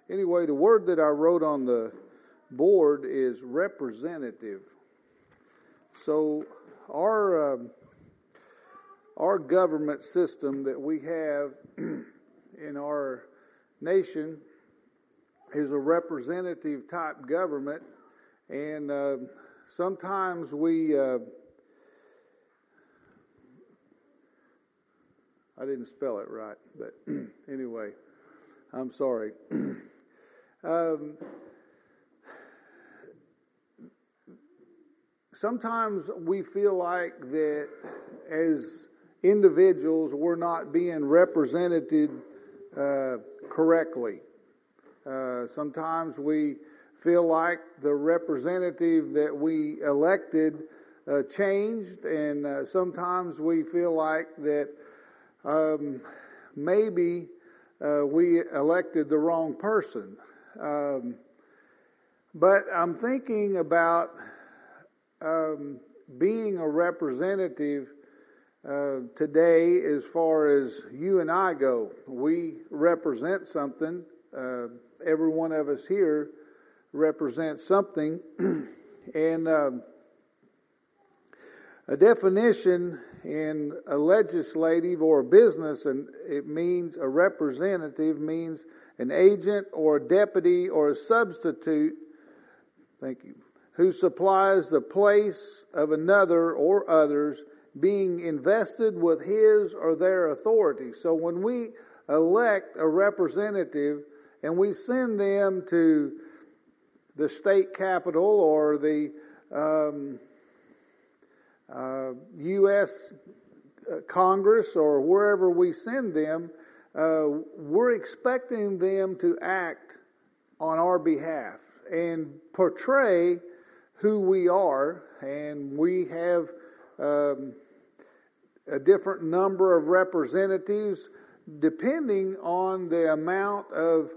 Anyway, the word that I wrote on the board is representative. So our government system that we have in our nation is a representative type government, and sometimes we I didn't spell it right, but anyway, I'm sorry. Sometimes we feel like that as individuals we're not being represented correctly. Sometimes we feel like the representative that we elected changed, and sometimes we feel like that maybe we elected the wrong person. But I'm thinking about being a representative today as far as you and I go. We represent something. Every one of us here represents something. And a definition in a legislative or a business, and it means a representative means an agent or a deputy or a substitute, thank you, who supplies the place of another or others, being invested with his or their authority. So when we elect a representative and we send them to the state capitol or the U.S. Congress or wherever we send them, we're expecting them to act on our behalf and portray who we are, and we have a different number of representatives depending on the amount of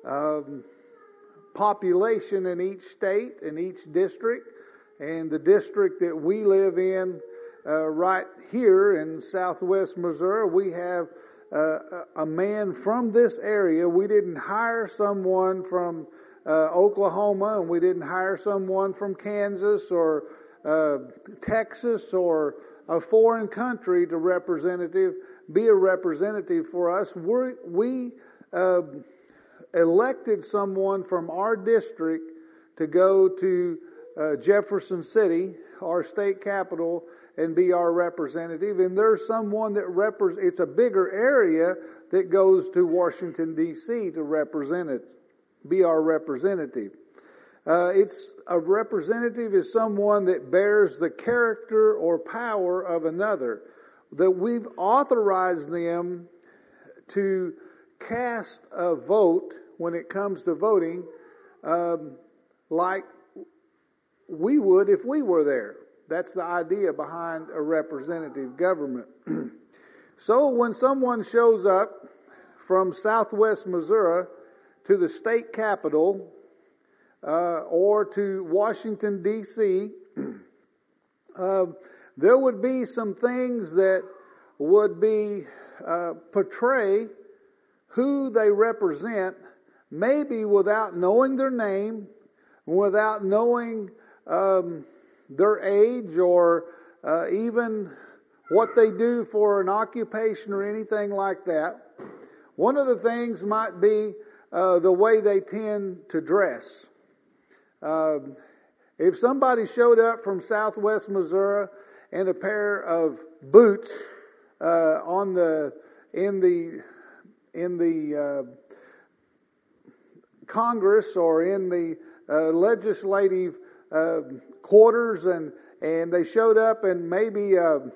population in each state, in each district. And the district that we live in right here in southwest Missouri, we have a man from this area. We didn't hire someone from Oklahoma, and we didn't hire someone from Kansas or Texas or a foreign country to be a representative for us. We elected someone from our district to go to Jefferson City, our state capital, and be our representative. And there's someone that it's a bigger area that goes to Washington, D.C. to represent it, be our representative. A representative is someone that bears the character or power of another, that we've authorized them to cast a vote when it comes to voting, like we would if we were there. That's the idea behind a representative government. So when someone shows up from southwest Missouri to the state capitol or to Washington, D.C., there would be some things that would be portray who they represent, maybe without knowing their name, without knowing their age or even what they do for an occupation or anything like that. One of the things might be the way they tend to dress. If somebody showed up from southwest Missouri in a pair of boots in the Congress or in the legislative quarters, and they showed up, and maybe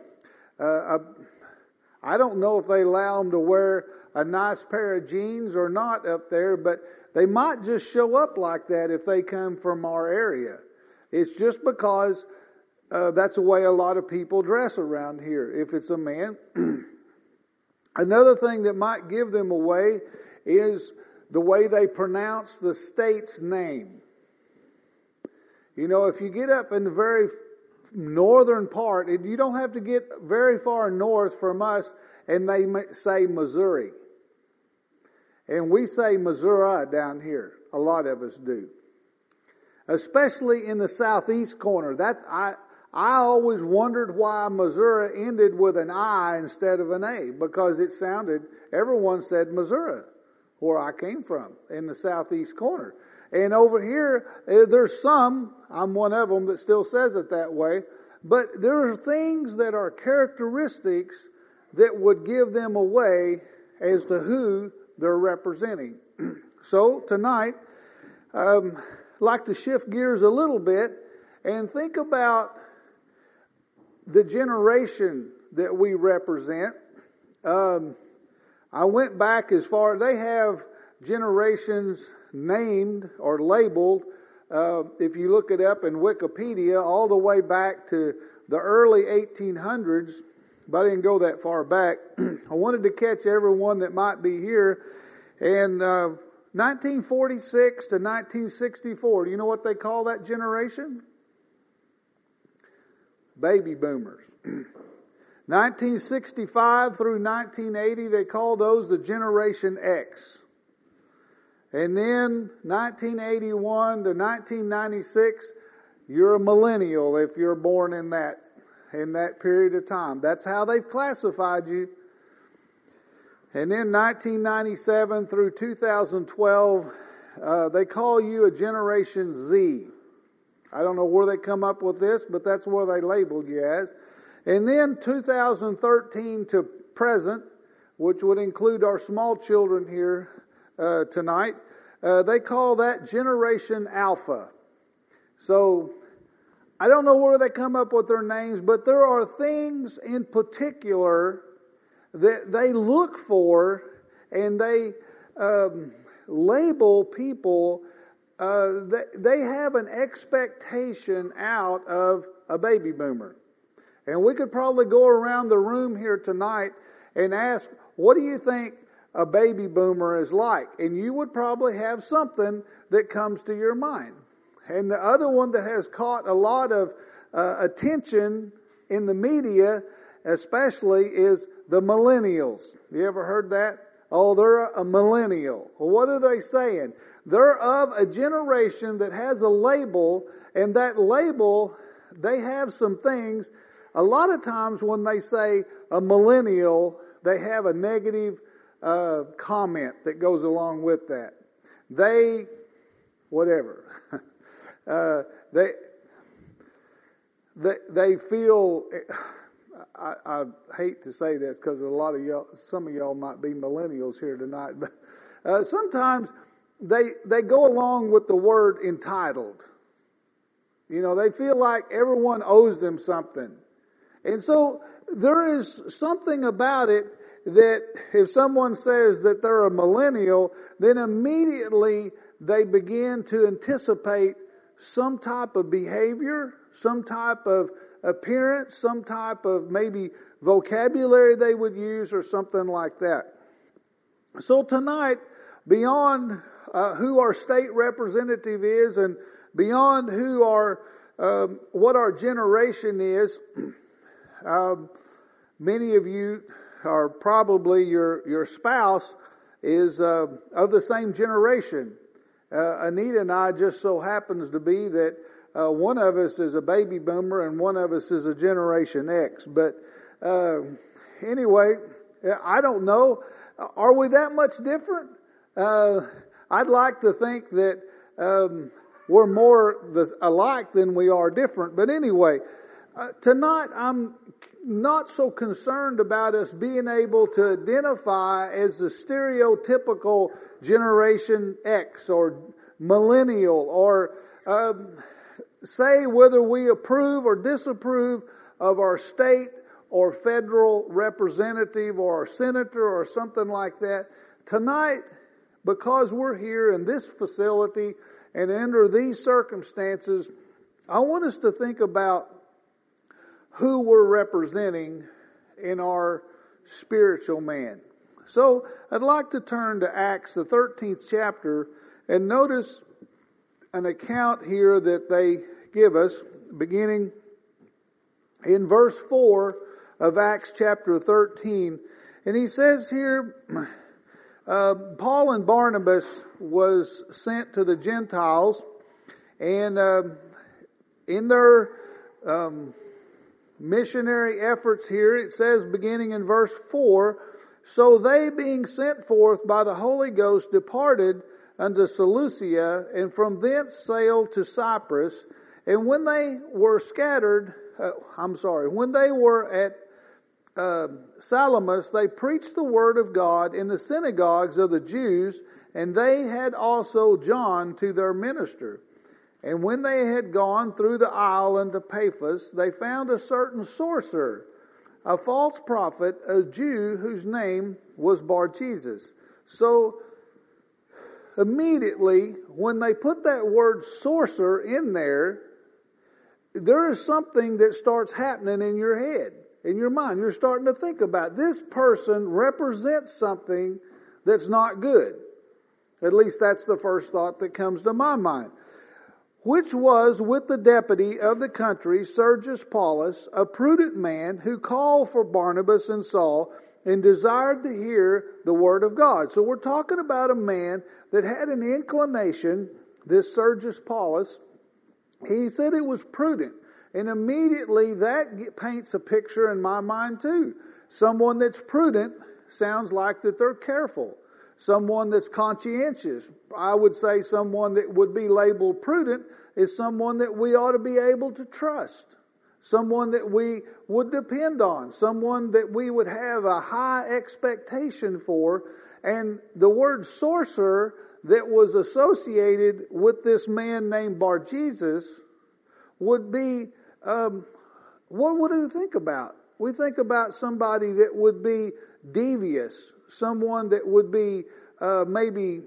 I don't know if they allow them to wear a nice pair of jeans or not up there, but they might just show up like that if they come from our area. It's just because that's the way a lot of people dress around here, if it's a man. Another thing that might give them away is the way they pronounce the state's name. You know, if you get up in the very northern part, you don't have to get very far north from us, and they say Missouri. And we say Missouri down here. A lot of us do. Especially in the southeast corner. I always wondered why Missouri ended with an I instead of an A, because it sounded, everyone said Missouri, where I came from, in the southeast corner. And over here, there's some, I'm one of them that still says it that way, but there are things that are characteristics that would give them away as to who they're representing. So tonight, I'd like to shift gears a little bit and think about the generation that we represent. I went back as far, they have generations named or labeled, if you look it up in Wikipedia, all the way back to the early 1800s, but I didn't go that far back. I wanted to catch everyone that might be here. And 1946 to 1964, do you know what they call that generation? Baby boomers. 1965 through 1980, they call those the Generation X. And then 1981 to 1996, you're a millennial if you're born in that period of time. That's how they've classified you. And then 1997 through 2012, they call you a Generation Z. I don't know where they come up with this, but that's where they labeled you as. And then 2013 to present, which would include our small children here tonight, they call that Generation Alpha. So I don't know where they come up with their names, but there are things in particular that they look for, and they label people. They have an expectation out of a baby boomer. And we could probably go around the room here tonight and ask, what do you think a baby boomer is like? And you would probably have something that comes to your mind. And the other one that has caught a lot of attention in the media especially is the millennials. You ever heard that? Oh, they're a millennial. Well, what are they saying? They're of a generation that has a label, and that label, they have some things. A lot of times when they say a millennial, they have a negative comment that goes along with that. They feel, I hate to say this because some of y'all might be millennials here tonight, but sometimes they go along with the word entitled. You know, they feel like everyone owes them something. And so there is something about it that if someone says that they're a millennial, then immediately they begin to anticipate some type of behavior, some type of appearance, some type of maybe vocabulary they would use or something like that. So tonight, beyond who our state representative is and beyond who what our generation is, many of you are probably your spouse is of the same generation. Anita and I just so happens to be that one of us is a baby boomer and one of us is a Generation X. But anyway, I don't know. Are we that much different? I'd like to think that we're more alike than we are different. But anyway, tonight I'm not so concerned about us being able to identify as the stereotypical Generation X or millennial, or say whether we approve or disapprove of our state or federal representative or our senator or something like that. Tonight, because we're here in this facility and under these circumstances, I want us to think about who we're representing in our spiritual man. So I'd like to turn to Acts, the 13th chapter, and notice an account here that they give us, beginning in verse 4 of Acts chapter 13. And he says here, Paul and Barnabas was sent to the Gentiles, and in their missionary efforts here, it says, beginning in verse 4, so they, being sent forth by the Holy Ghost, departed unto Seleucia, and from thence sailed to Cyprus. And when they were when they were at Salamis, they preached the word of God in the synagogues of the Jews, and they had also John to their minister. And when they had gone through the isle unto Paphos, they found a certain sorcerer, a false prophet, a Jew whose name was Bar-Jesus. So immediately, when they put that word sorcerer in there is something that starts happening in your head, in your mind. You're starting to think about this person represents something that's not good. At least that's the first thought that comes to my mind. Which was with the deputy of the country, Sergius Paulus, a prudent man, who called for Barnabas and Saul and desired to hear the word of God. So we're talking about a man that had an inclination, this Sergius Paulus. He said it was prudent. And immediately that paints a picture in my mind too. Someone that's prudent sounds like that they're careful. Someone that's conscientious. I would say someone that would be labeled prudent is someone that we ought to be able to trust. Someone that we would depend on. Someone that we would have a high expectation for. And the word sorcerer that was associated with this man named Bar-Jesus would be, what would we think about? We think about somebody that would be devious, someone that would be maybe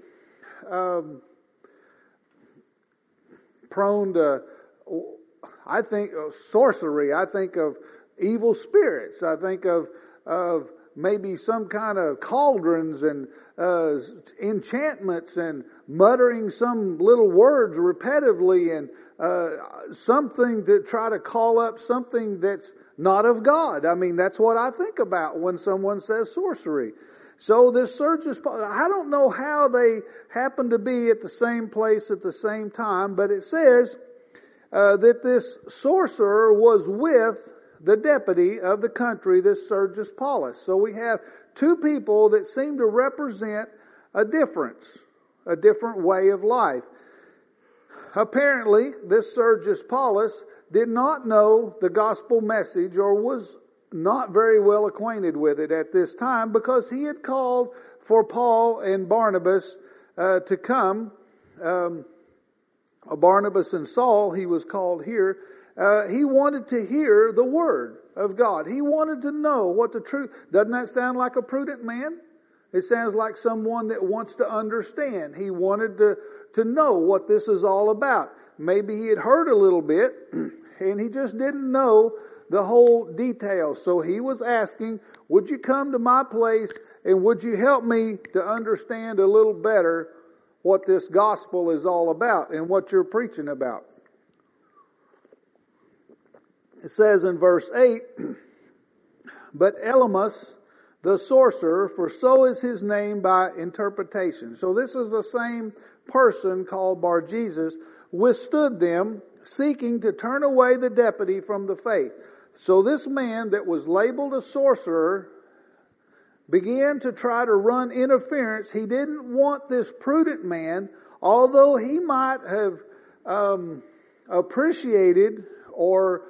prone to, I think of sorcery, I think of evil spirits, I think of maybe some kind of cauldrons and enchantments and muttering some little words repetitively and something to try to call up something that's not of God. I mean, that's what I think about when someone says sorcery. So this Sergius, I don't know how they happen to be at the same place at the same time, but it says that this sorcerer was with the deputy of the country, this Sergius Paulus. So we have two people that seem to represent a difference, a different way of life. Apparently, this Sergius Paulus did not know the gospel message or was not very well acquainted with it at this time, because he had called for Paul and Barnabas to come. Barnabas and Saul, he was called here. He wanted to hear the word of God. He wanted to know what the truth. Doesn't that sound like a prudent man? It sounds like someone that wants to understand. He wanted to know what this is all about. Maybe he had heard a little bit and he just didn't know the whole details. So he was asking, would you come to my place and would you help me to understand a little better what this gospel is all about and what you're preaching about? It says in verse 8, but Elymas, the sorcerer, for so is his name by interpretation. So this is the same person called Bar-Jesus, withstood them, seeking to turn away the deputy from the faith. So this man that was labeled a sorcerer began to try to run interference. He didn't want this prudent man, although he might have appreciated or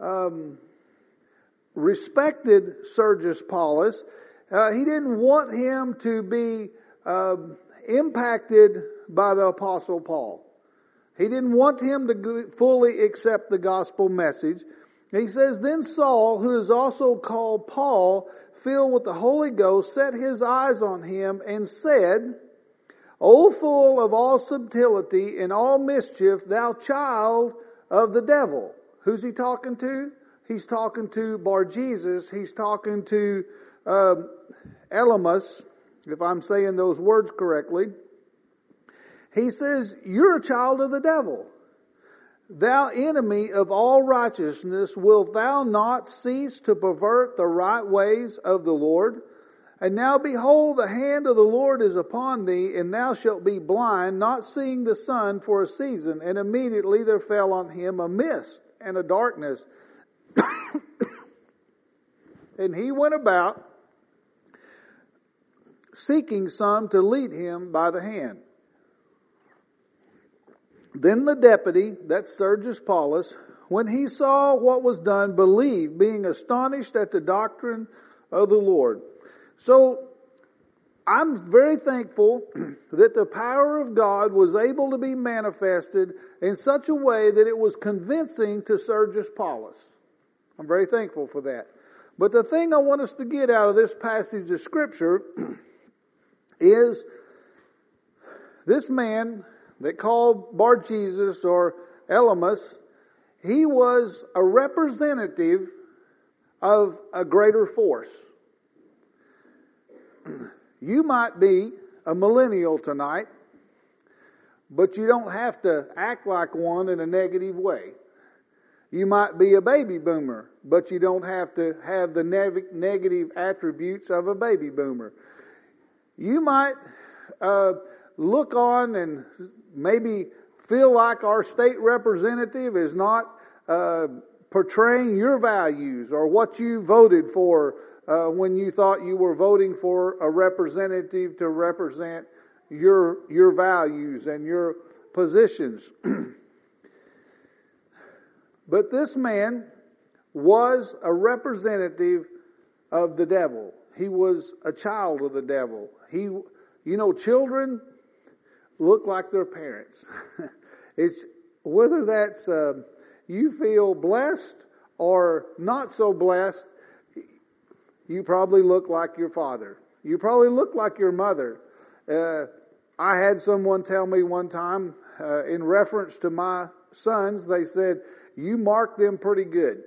respected Sergius Paulus. He didn't want him to be impacted by the Apostle Paul. He didn't want him to fully accept the gospel message. He says, then Saul, who is also called Paul, filled with the Holy Ghost, set his eyes on him and said, O full of all subtlety and all mischief, thou child of the devil. Who's he talking to? He's talking to Bar-Jesus. He's talking to Elymas, if I'm saying those words correctly. He says, you're a child of the devil. Thou enemy of all righteousness, wilt thou not cease to pervert the right ways of the Lord? And now behold, the hand of the Lord is upon thee, and thou shalt be blind, not seeing the sun for a season. And immediately there fell on him a mist and a darkness. And he went about seeking some to lead him by the hand. Then the deputy, that's Sergius Paulus, when he saw what was done, believed, being astonished at the doctrine of the Lord. So, I'm very thankful that the power of God was able to be manifested in such a way that it was convincing to Sergius Paulus. I'm very thankful for that. But the thing I want us to get out of this passage of Scripture is this man that called Bar-Jesus or Elymas, he was a representative of a greater force. You might be a millennial tonight, but you don't have to act like one in a negative way. You might be a baby boomer, but you don't have to have the negative attributes of a baby boomer. You might look on and maybe feel like our state representative is not portraying your values or what you voted for when you thought you were voting for a representative to represent your values and your positions. But this man was a representative of the devil. He was a child of the devil. Children look like their parents. It's whether that's you feel blessed or not so blessed, you probably look like your father. You probably look like your mother. I had someone tell me one time, in reference to my sons, they said, "You mark them pretty good."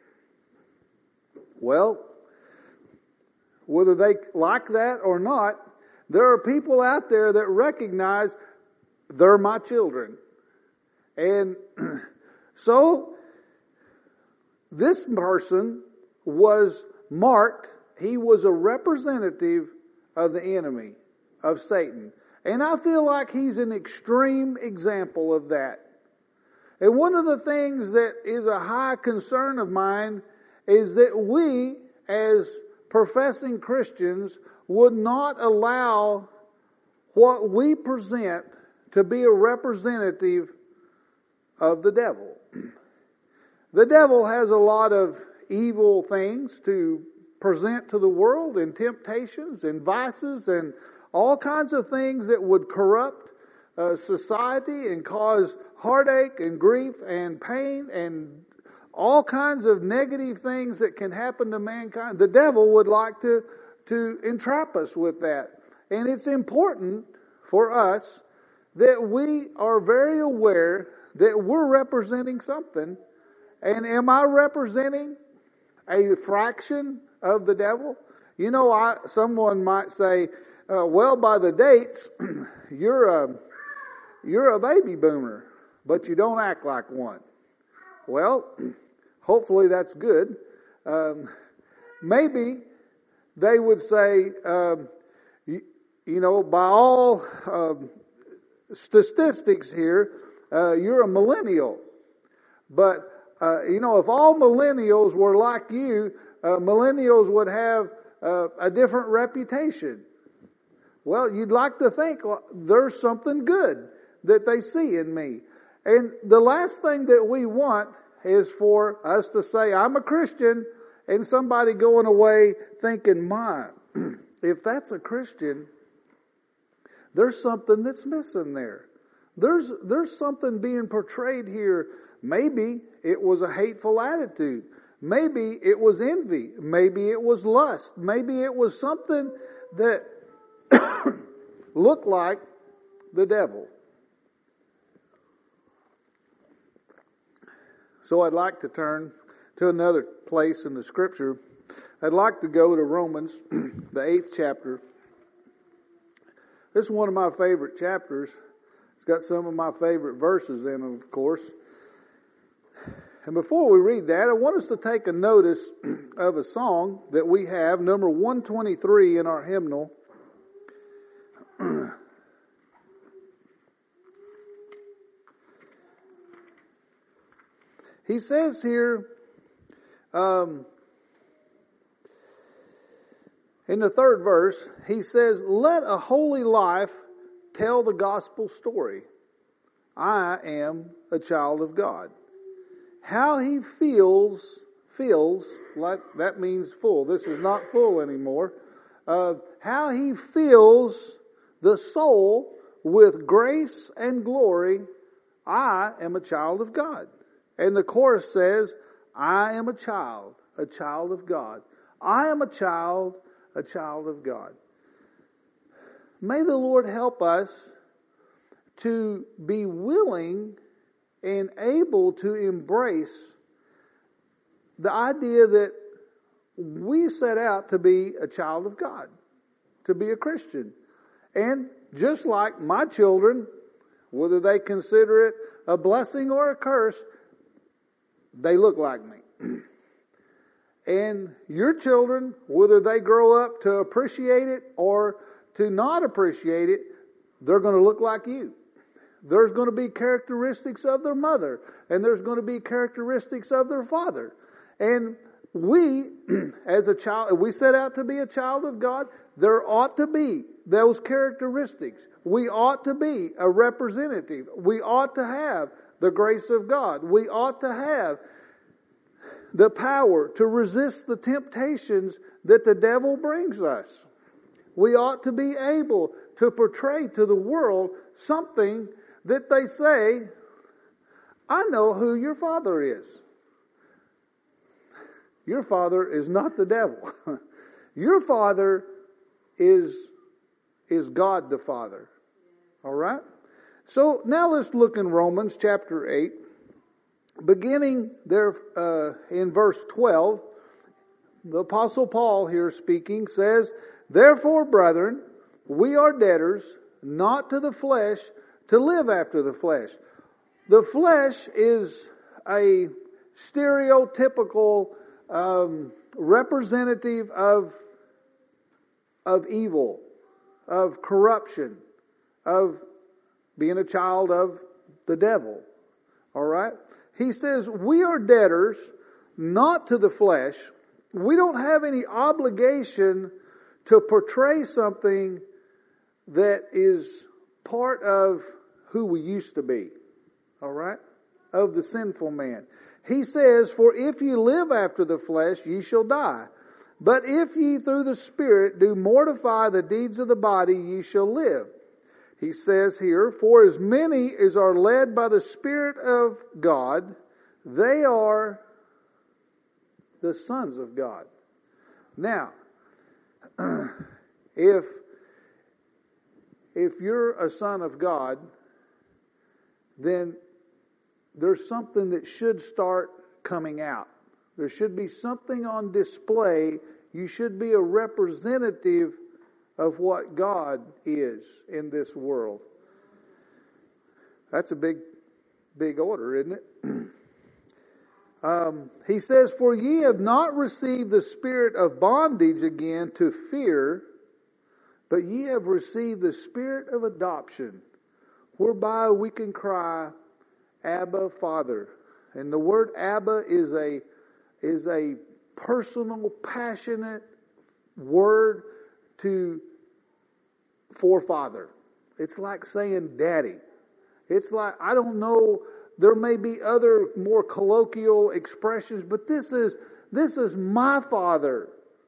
Well, whether they like that or not, there are people out there that recognize they're my children. And so, this person was marked. He was a representative of the enemy, of Satan. And I feel like he's an extreme example of that. And one of the things that is a high concern of mine is that we, as professing Christians, would not allow what we present to be a representative of the devil. The devil has a lot of evil things to present to the world, and temptations and vices and all kinds of things that would corrupt society and cause heartache and grief and pain and all kinds of negative things that can happen to mankind. The devil would like to entrap us with that. And it's important for us that we are very aware that we're representing something. And am I representing a fraction of the devil? Someone might say, well, by the dates, you're a baby boomer, but you don't act like one. Well, hopefully that's good. Maybe they would say, by all statistics here, you're a millennial. But, if all millennials were like you, millennials would have a different reputation. Well, you'd like to think, well, there's something good that they see in me. And the last thing that we want is for us to say, I'm a Christian, and somebody going away thinking, if that's a Christian, there's something that's missing there. There's something being portrayed here. Maybe it was a hateful attitude. Maybe it was envy. Maybe it was lust. Maybe it was something that looked like the devil. So I'd like to turn to another place in the Scripture. I'd like to go to Romans, the 8th chapter. This is one of my favorite chapters. It's got some of my favorite verses in it, of course. And before we read that, I want us to take a notice of a song that we have, number 123 in our hymnal. He says here, in the third verse, he says, "Let a holy life tell the gospel story. I am a child of God." How he feels like that means full. This is not full anymore. How he fills the soul with grace and glory. I am a child of God. And the chorus says, I am a child of God. I am a child of God. May the Lord help us to be willing and able to embrace the idea that we set out to be a child of God, to be a Christian. And just like my children, whether they consider it a blessing or a curse, they look like me. And your children, whether they grow up to appreciate it or to not appreciate it, they're going to look like you. There's going to be characteristics of their mother, and there's going to be characteristics of their father. And we, as a child, if we set out to be a child of God, there ought to be those characteristics. We ought to be a representative. We ought to have the grace of God. We ought to have the power to resist the temptations that the devil brings us. We ought to be able to portray to the world something that they say, I know who your father is. Your father is not the devil. Your father is God the Father. All right? So now let's look in Romans chapter 8. Beginning there in verse 12, the Apostle Paul here speaking says, "Therefore, brethren, we are debtors, not to the flesh, to live after the flesh." The flesh is a stereotypical representative of evil, of corruption, of being a child of the devil. All right? He says, we are debtors, not to the flesh. We don't have any obligation to portray something that is part of who we used to be. All right? Of the sinful man. He says, for if ye live after the flesh, ye shall die. But if ye through the Spirit do mortify the deeds of the body, ye shall live. He says here, for as many as are led by the Spirit of God, they are the sons of God. Now, if you're a son of God, then there's something that should start coming out. There should be something on display. You should be a representative of what God is in this world. That's a big order, isn't it? He says, for ye have not received the spirit of bondage again to fear, but ye have received the spirit of adoption, whereby we can cry, Abba, Father. And the word Abba is a personal, passionate word for Father. It's like saying Daddy. It's like, I don't know, there may be other more colloquial expressions, but this is my Father.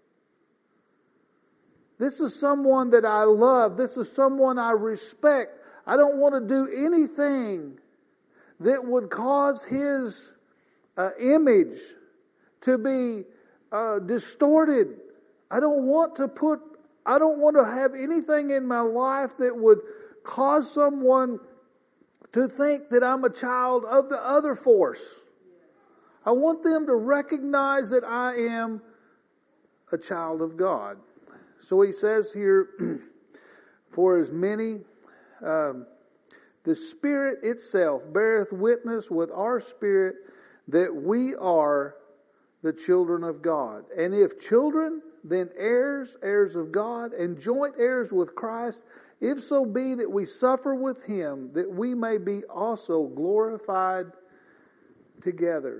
This is someone that I love. This is someone I respect. I don't want to do anything that would cause His image to be distorted. I don't want to have anything in my life that would cause someone to think that I'm a child of the other force. I want them to recognize that I am a child of God. So he says here, for as many, the Spirit itself beareth witness with our spirit that we are the children of God. And if children, then heirs, heirs of God, and joint heirs with Christ, if so be that we suffer with Him, that we may be also glorified together.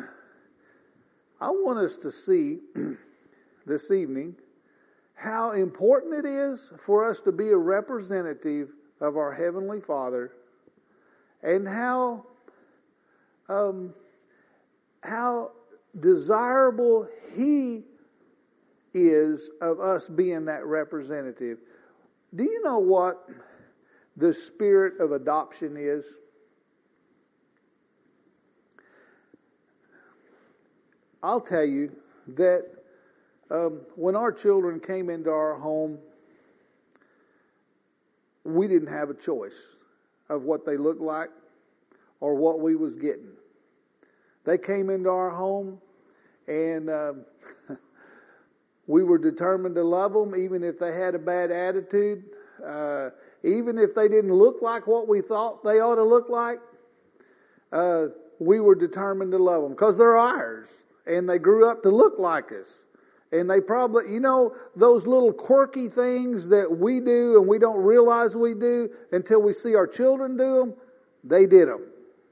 I want us to see this evening how important it is for us to be a representative of our Heavenly Father, and how desirable He is of us being that representative. Do you know what the spirit of adoption is? I'll tell you that when our children came into our home, we didn't have a choice of what they looked like or what we was getting. They came into our home, and we were determined to love them, even if they had a bad attitude, even if they didn't look like what we thought they ought to look like. We were determined to love them because they're ours, and they grew up to look like us. And they probably, those little quirky things that we do and we don't realize we do until we see our children do them, they did them.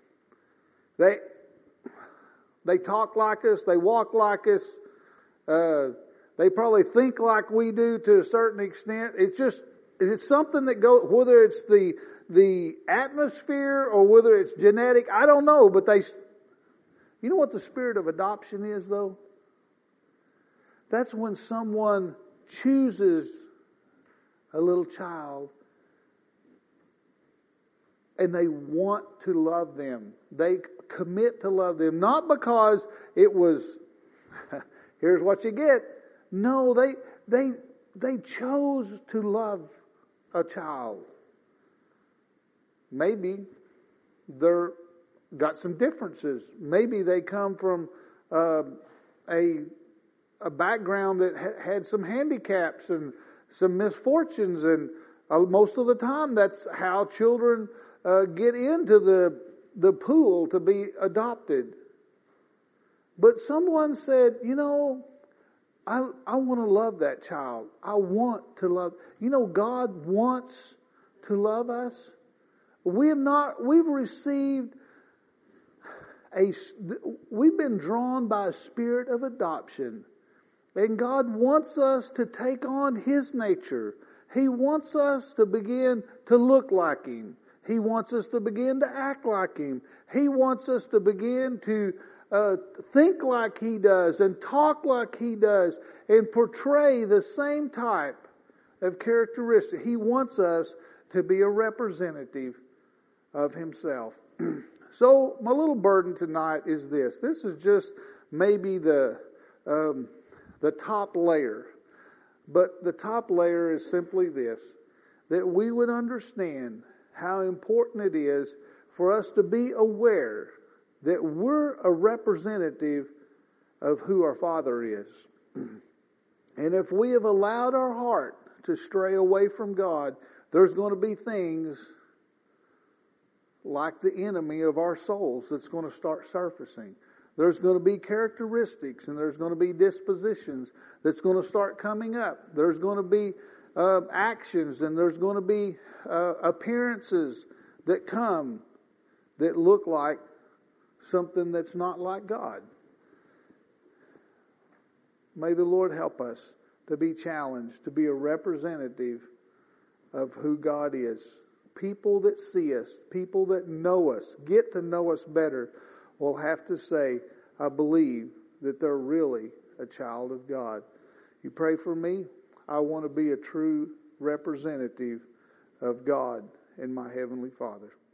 They talk like us, they walk like us, they probably think like we do to a certain extent. It's something that goes, whether it's the atmosphere or whether it's genetic, I don't know, but you know what the spirit of adoption is, though? That's when someone chooses a little child and they want to love them. They commit to love them. Not because it was, here's what you get. No, they chose to love a child. Maybe they're got some differences. Maybe they come from a background that had some handicaps and some misfortunes, and most of the time that's how children get into the pool to be adopted. But someone said, I want to love that child. I want to love. God wants to love us. We've been drawn by a spirit of adoption. And God wants us to take on His nature. He wants us to begin to look like Him. He wants us to begin to act like Him. He wants us to begin to think like He does and talk like He does and portray the same type of characteristic. He wants us to be a representative of Himself. So my little burden tonight is this. This is just maybe the top layer. But the top layer is simply this, that we would understand how important it is for us to be aware that we're a representative of who our Father is. And if we have allowed our heart to stray away from God, there's going to be things like the enemy of our souls that's going to start surfacing. There's going to be characteristics and there's going to be dispositions that's going to start coming up. There's going to be actions and there's going to be appearances that come that look like something that's not like God. May the Lord help us to be challenged, to be a representative of who God is. People that see us, people that know us, get to know us better, will have to say, I believe that they're really a child of God. You pray for me. I want to be a true representative of God and my Heavenly Father.